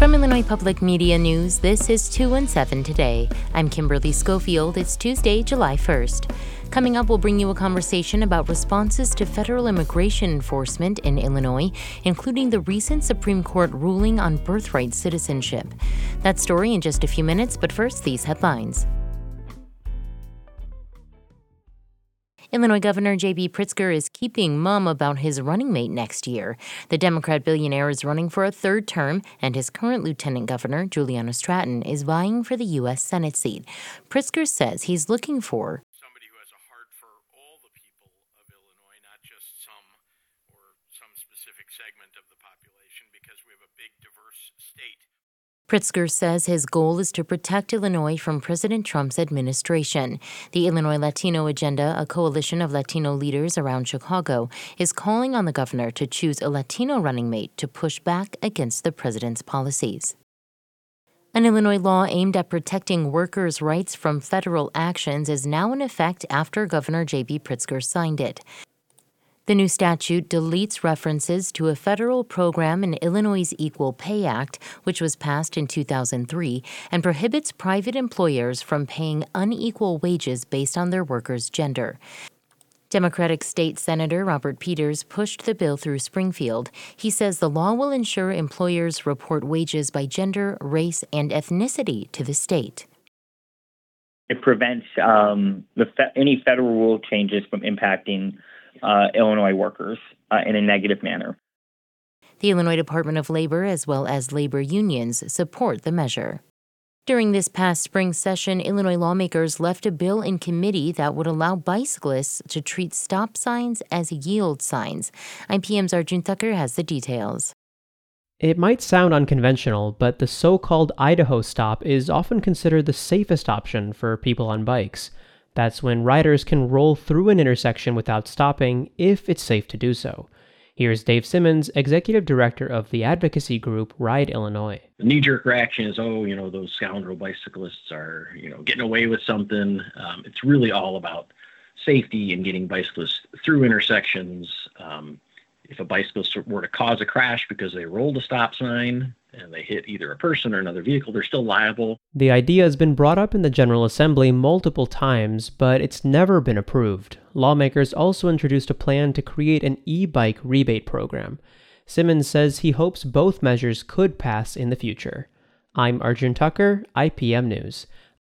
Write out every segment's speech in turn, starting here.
From Illinois Public Media News, this is 2 and 7 Today. I'm Kimberly Schofield. It's Tuesday, July 1st. Coming up, we'll bring you a conversation about responses to federal immigration enforcement in Illinois, including the recent Supreme Court ruling on birthright citizenship. That story in just a few minutes, but first, these headlines. Illinois Governor J.B. Pritzker is keeping mum about his running mate next year. The Democrat billionaire is running for a third term, and his current lieutenant governor, Juliana Stratton, is vying for the U.S. Senate seat. Pritzker says he's looking for somebody who has a heart for all the people of Illinois, not just some specific segment of the population, because we have a big, diverse state. Pritzker says his goal is to protect Illinois from President Trump's administration. The Illinois Latino Agenda, a coalition of Latino leaders around Chicago, is calling on the governor to choose a Latino running mate to push back against the president's policies. An Illinois law aimed at protecting workers' rights from federal actions is now in effect after Governor J.B. Pritzker signed it. The new statute deletes references to a federal program in Illinois' Equal Pay Act, which was passed in 2003, and prohibits private employers from paying unequal wages based on their workers' gender. Democratic State Senator Robert Peters pushed the bill through Springfield. He says the law will ensure employers report wages by gender, race, and ethnicity to the state. It prevents any federal rule changes from impacting Illinois workers in a negative manner. The Illinois Department of Labor, as well as labor unions, support the measure. During this past spring session, Illinois lawmakers left a bill in committee that would allow bicyclists to treat stop signs as yield signs. IPM's Arjun Tucker has the details. It might sound unconventional, but the so-called Idaho stop is often considered the safest option for people on bikes. That's when riders can roll through an intersection without stopping if it's safe to do so. Here's Dave Simmons, executive director of the advocacy group Ride Illinois. The knee-jerk reaction is, those scoundrel bicyclists are, getting away with something. It's really all about safety and getting bicyclists through intersections. If a bicyclist were to cause a crash because they rolled a stop sign and they hit either a person or another vehicle, they're still liable. The idea has been brought up in the General Assembly multiple times, but it's never been approved. Lawmakers also introduced a plan to create an e-bike rebate program. Simmons says he hopes both measures could pass in the future. I'm Arjun Tucker, IPM News.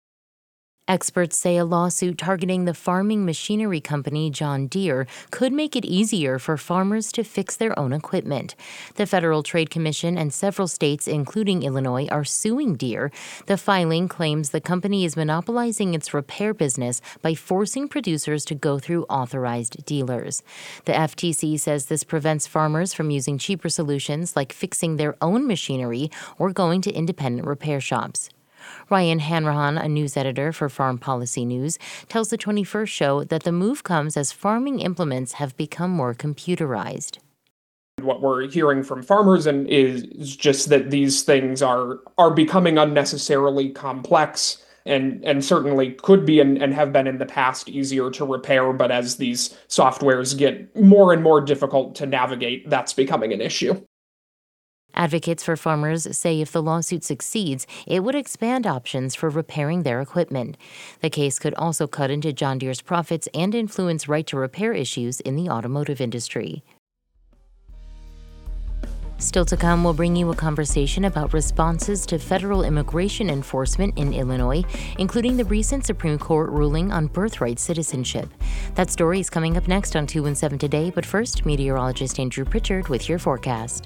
Experts say a lawsuit targeting the farming machinery company John Deere could make it easier for farmers to fix their own equipment. The Federal Trade Commission and several states, including Illinois, are suing Deere. The filing claims the company is monopolizing its repair business by forcing producers to go through authorized dealers. The FTC says this prevents farmers from using cheaper solutions like fixing their own machinery or going to independent repair shops. Ryan Hanrahan, a news editor for Farm Policy News, tells the 21st show that the move comes as farming implements have become more computerized. What we're hearing from farmers is just that these things are becoming unnecessarily complex and certainly could be and have been in the past easier to repair, but as these softwares get more and more difficult to navigate, that's becoming an issue. Advocates for farmers say if the lawsuit succeeds, it would expand options for repairing their equipment. The case could also cut into John Deere's profits and influence right-to-repair issues in the automotive industry. Still to come, we'll bring you a conversation about responses to federal immigration enforcement in Illinois, including the recent Supreme Court ruling on birthright citizenship. That story is coming up next on 2 and 7 Today, but first, meteorologist Andrew Pritchard with your forecast.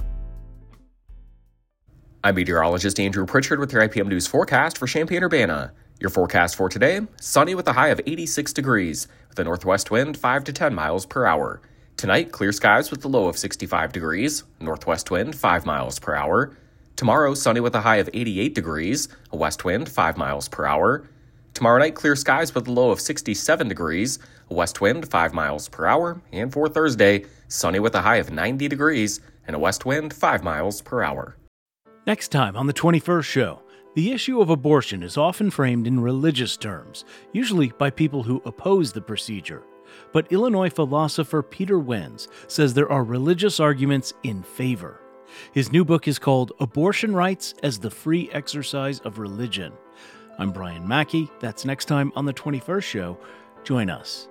I'm meteorologist Andrew Pritchard with your IPM News forecast for Champaign-Urbana. Your forecast for today, sunny with a high of 86 degrees, with a northwest wind 5 to 10 miles per hour. Tonight, clear skies with a low of 65 degrees, northwest wind 5 miles per hour. Tomorrow, sunny with a high of 88 degrees, a west wind 5 miles per hour. Tomorrow night, clear skies with a low of 67 degrees, a west wind 5 miles per hour. And for Thursday, sunny with a high of 90 degrees, and a west wind 5 miles per hour. Next time on The 21st Show, the issue of abortion is often framed in religious terms, usually by people who oppose the procedure. But Illinois philosopher Peter Wenz says there are religious arguments in favor. His new book is called Abortion Rights as the Free Exercise of Religion. I'm Brian Mackey. That's next time on The 21st Show. Join us.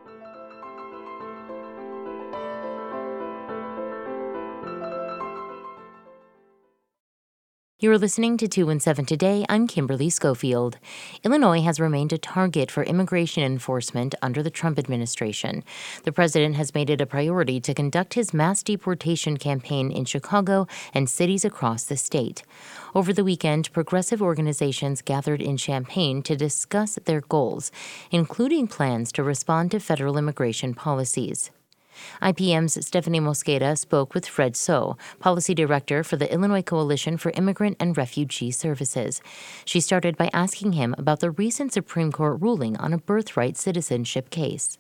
You're listening to 217 Today. I'm Kimberly Schofield. Illinois has remained a target for immigration enforcement under the Trump administration. The president has made it a priority to conduct his mass deportation campaign in Chicago and cities across the state. Over the weekend, progressive organizations gathered in Champaign to discuss their goals, including plans to respond to federal immigration policies. IPM's Stephanie Mosqueda spoke with Fred So, policy director for the Illinois Coalition for Immigrant and Refugee Services. She started by asking him about the recent Supreme Court ruling on a birthright citizenship case.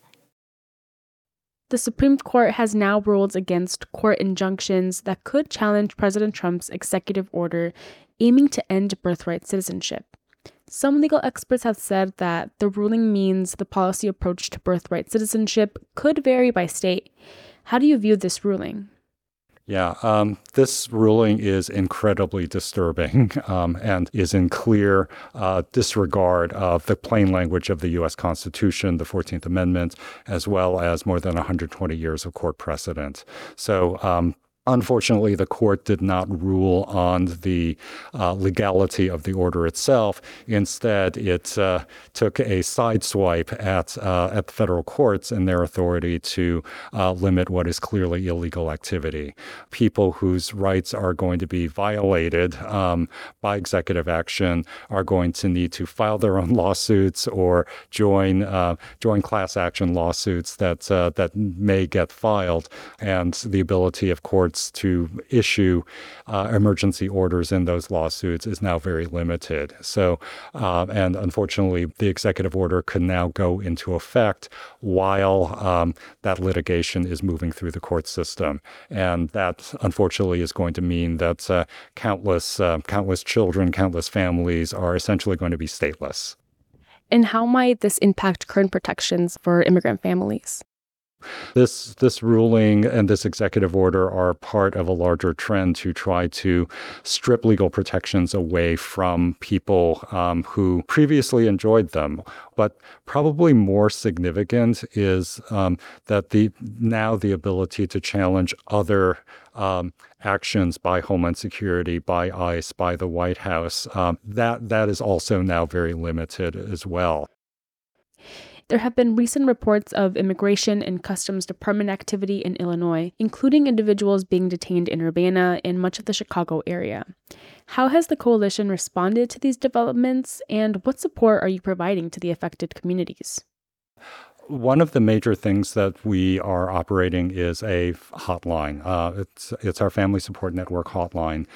The Supreme Court has now ruled against court injunctions that could challenge President Trump's executive order aiming to end birthright citizenship. Some legal experts have said that the ruling means the policy approach to birthright citizenship could vary by state. How do you view this ruling? Yeah, this ruling is incredibly disturbing and is in clear disregard of the plain language of the U.S. Constitution, the 14th Amendment, as well as more than 120 years of court precedent. So, unfortunately, the court did not rule on the legality of the order itself. Instead, it took a sideswipe at the federal courts and their authority to limit what is clearly illegal activity. People whose rights are going to be violated by executive action are going to need to file their own lawsuits or join class action lawsuits that may get filed, and the ability of courts to issue emergency orders in those lawsuits is now very limited. So, and unfortunately, the executive order could now go into effect while that litigation is moving through the court system. And that, unfortunately, is going to mean that countless children, countless families are essentially going to be stateless. And how might this impact current protections for immigrant families? This ruling and this executive order are part of a larger trend to try to strip legal protections away from people who previously enjoyed them. But probably more significant is that the ability to challenge other actions by Homeland Security, by ICE, by the White House, that is also now very limited as well. There have been recent reports of Immigration and Customs Department activity in Illinois, including individuals being detained in Urbana and much of the Chicago area. How has the coalition responded to these developments, and what support are you providing to the affected communities? One of the major things that we are operating is a hotline. It's our Family Support Network hotline,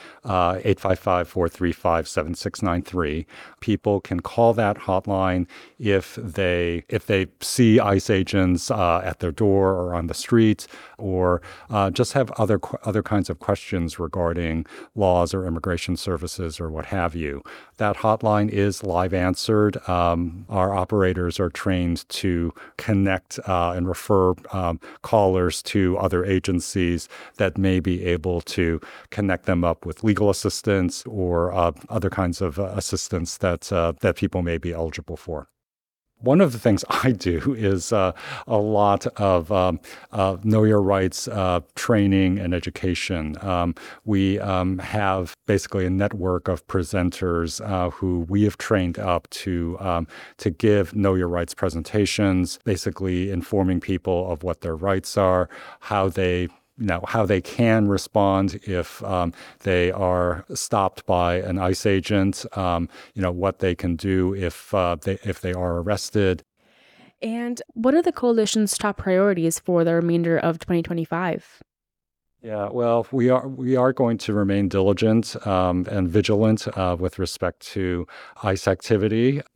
855-435-7693. People can call that hotline if they see ICE agents at their door or on the street, or just have other kinds of questions regarding laws or immigration services or what have you. That hotline is live answered. Our operators are trained to connect and refer callers to other agencies that may be able to connect them up with legal assistance or other kinds of assistance that people may be eligible for. One of the things I do is a lot of Know Your Rights training and education. We have basically a network of presenters who we have trained up to give Know Your Rights presentations, basically informing people of what their rights are, how they can respond if they are stopped by an ICE agent, what they can do if they are arrested. And what are the coalition's top priorities for the remainder of 2025? Yeah, well, we are going to remain diligent and vigilant with respect to ICE activity.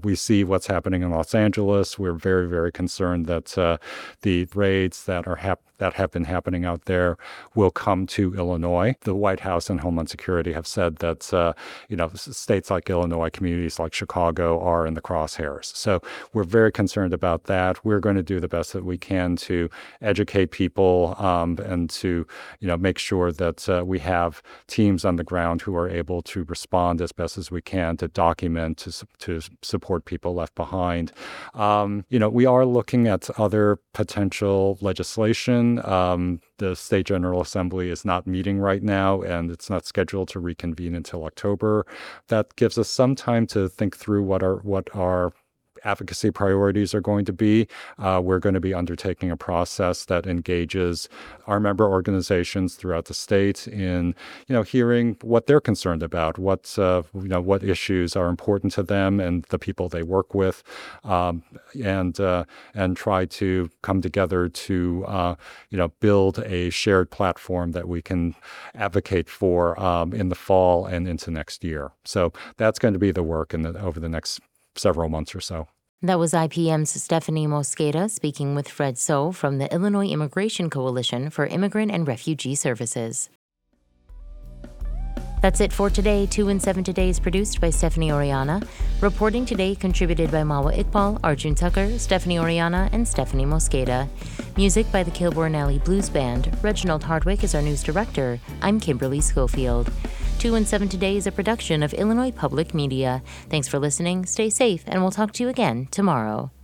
We see what's happening in Los Angeles. We're very, very concerned that the raids that have been happening out there will come to Illinois. The White House and Homeland Security have said that states like Illinois, communities like Chicago are in the crosshairs. So we're very concerned about that. We're going to do the best that we can to educate people and to make sure that we have teams on the ground who are able to respond as best as we can to document, to support people left behind. We are looking at other potential legislation. The State General Assembly is not meeting right now, and it's not scheduled to reconvene until October. That gives us some time to think through what our advocacy priorities are going to be. We're going to be undertaking a process that engages our member organizations throughout the state in, hearing what they're concerned about, what issues are important to them and the people they work with, and try to come together to, build a shared platform that we can advocate for in the fall and into next year. So that's going to be the work over the next several months or so. That was IPM's Stephanie Mosqueda speaking with Fred So from the Illinois Immigration Coalition for Immigrant and Refugee Services. That's it for today. 2 in 7 Today is produced by Stephanie Oriana. Reporting today contributed by Mawa Iqbal, Arjun Tucker, Stephanie Oriana, and Stephanie Mosqueda. Music by the Kilbourne Alley Blues Band. Reginald Hardwick is our news director. I'm Kimberly Schofield. 2 in 7 Today is a production of Illinois Public Media. Thanks for listening, stay safe, and we'll talk to you again tomorrow.